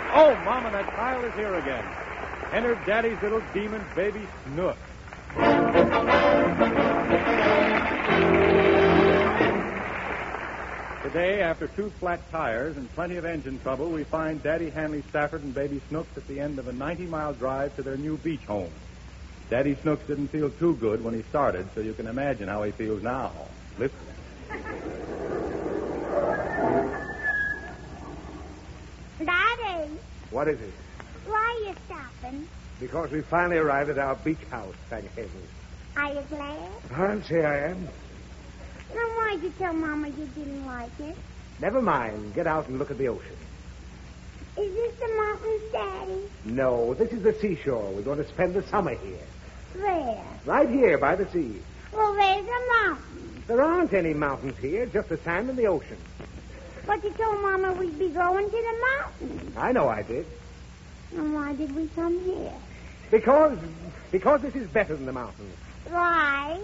Oh, Mama, that pile is here again. Enter Daddy's little demon, Baby Snook. Today, after 2 flat tires and plenty of engine trouble, we find Daddy Hanley Stafford and Baby Snooks at the end of a 90-mile drive to their new beach home. Daddy Snooks didn't feel too good when he started, so you can imagine how he feels now. Listen. Daddy, What is it? why are you stopping? Because we finally arrived at our beach house, thank heaven. Are you glad? I'll say I am. Then why'd you tell Mama you didn't like it? Never mind. Get out and look at the ocean. Is this the mountains, Daddy? No, this is the seashore. We're going to spend the summer here. Where? Right here by the sea. Well, there's a mountain. There aren't any mountains here, just the sand and the ocean. But you told Mama we'd be going to the mountains. I know I did. Then why did we come here? Because this is better than the mountains. Why?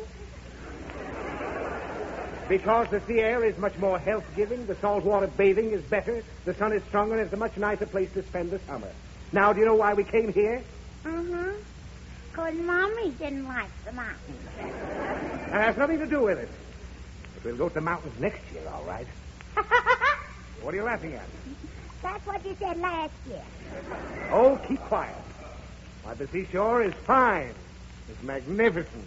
Because the sea air is much more health-giving, the saltwater bathing is better, the sun is stronger, and it's a much nicer place to spend the summer. Now, do you know why we came here? Uh-huh. Because Mommy didn't like the mountains. That has nothing to do with it. But we'll go to the mountains next year, all right. What are you laughing at? That's what you said last year. Oh, keep quiet. Why, the seashore is fine. It's magnificent.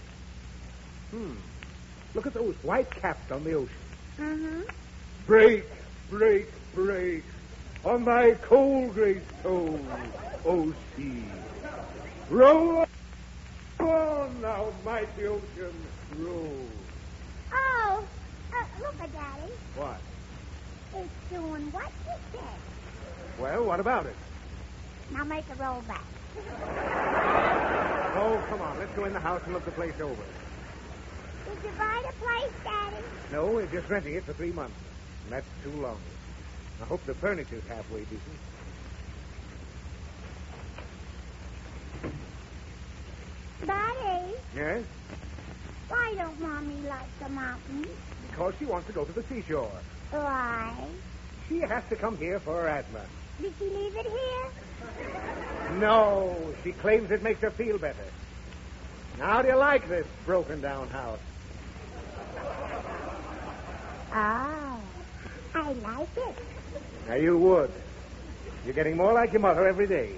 Look at those white caps on the ocean. Uh-huh. Break, break, break on thy cold gray toe, O sea. Roll on, thou mighty ocean, roll. Oh, look at Daddy. What? It's doing what you said. Well, what about it? Now make a roll back. Oh, come on. Let's go in the house and look the place over. Did you buy the place, Daddy? No, we're just renting it for 3 months. And that's too long. I hope the furniture's halfway decent. Daddy, Yes? why don't Mommy like the mountains? Because she wants to go to the seashore. Why? She has to come here for her asthma. Did she leave it here? No, she claims it makes her feel better. Now, how do you like this broken-down house? Oh, I like it. Now, you would. You're getting more like your mother every day.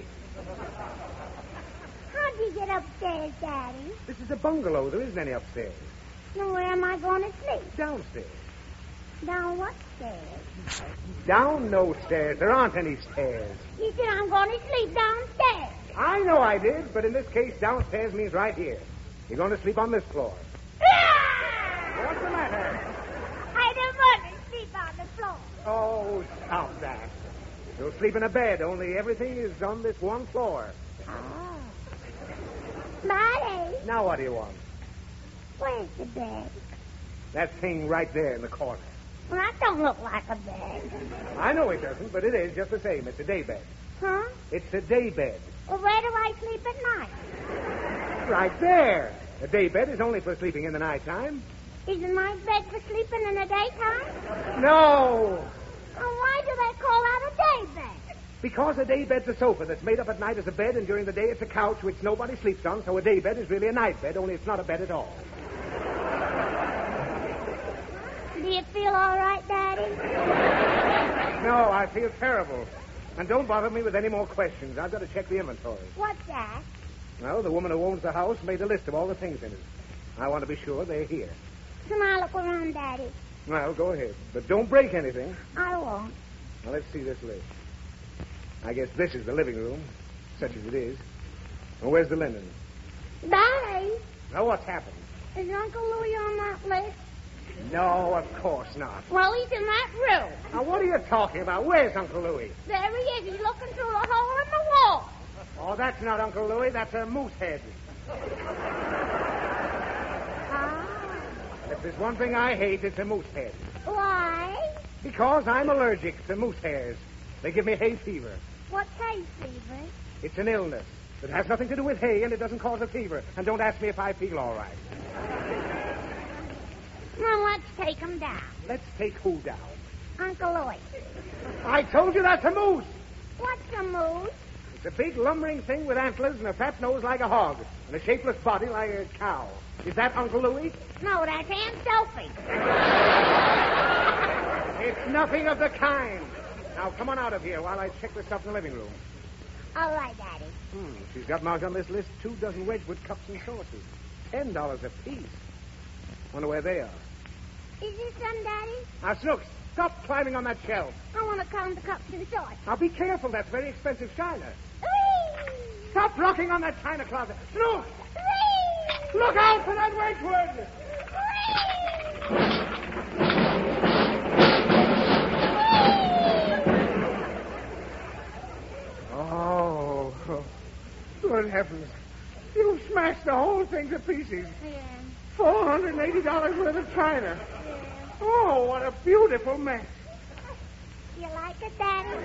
How'd you get upstairs, Daddy? This is a bungalow. There isn't any upstairs. Now, where am I going to sleep? Downstairs. Down what stairs? Down no stairs. There aren't any stairs. You said I'm going to sleep downstairs. I know I did, but in this case, downstairs means right here. You're going to sleep on this floor. What's the matter? I don't want to sleep on the floor. Oh, stop that. You'll sleep in a bed, only everything is on this one floor. Oh. Daddy, Now what do you want? where's the bed? That thing right there in the corner. Well, that don't look like a bed. I know it doesn't, but it is just the same. It's a day bed. Huh? It's a day bed. Well, where do I sleep at night? Right there. A day bed is only for sleeping in the nighttime. Is a night bed for sleeping in the daytime? No! Well, why do they call that a day bed? Because a day bed's a sofa that's made up at night as a bed, and during the day it's a couch which nobody sleeps on, so a day bed is really a night bed, only it's not a bed at all. Do you feel all right, Daddy? No, I feel terrible. And don't bother me with any more questions. I've got to check the inventory. What's that? Well, the woman who owns the house made a list of all the things in it. I want to be sure they're here. Come on, look around, Daddy. Well, go ahead. But don't break anything. I won't. Now, let's see this list. I guess this is the living room, such as it is. Well, where's the linen? Daddy, Now, what's happened? is Uncle Louie on that list? No, of course not. Well, he's in that room. Now, what are you talking about? Where's Uncle Louie? There he is. He's looking through a hole in the wall. Oh, that's not Uncle Louie. That's a moose head. Ah. If there's one thing I hate, it's a moose head. Why? Because I'm allergic to moose hairs. They give me hay fever. What's hay fever? It's an illness. It has nothing to do with hay, and it doesn't cause a fever. And don't ask me if I feel all right. Well, let's take him down. Let's take who down? Uncle Louie. I told you that's a moose. What's a moose? It's a big lumbering thing with antlers and a fat nose like a hog and a shapeless body like a cow. Is that Uncle Louie? No, that's Aunt Sophie. It's nothing of the kind. Now, come on out of here while I check the stuff in the living room. All right, Daddy. She's got marked on this list 2 dozen Wedgwood cups and saucers. $10 apiece. Wonder where they are. Is this some, Daddy? Now, Snooks, stop climbing on that shelf. I want to count the cups and saucers. Now, be careful. That's very expensive china. Whee! Stop rocking on that china closet. Snooks! Whee! Look out for that Wedgwood! Oh, good heavens. You smashed the whole thing to pieces. Yeah. $480 worth of china. Yeah. Oh, what a beautiful mess. You like it, Daddy?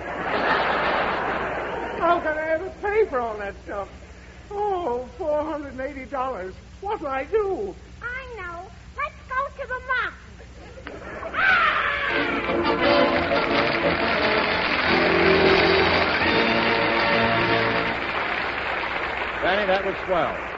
How can I ever pay for all that stuff? Oh, $480. What'll I do? I know. Let's go to the mountains. Danny, that was swell.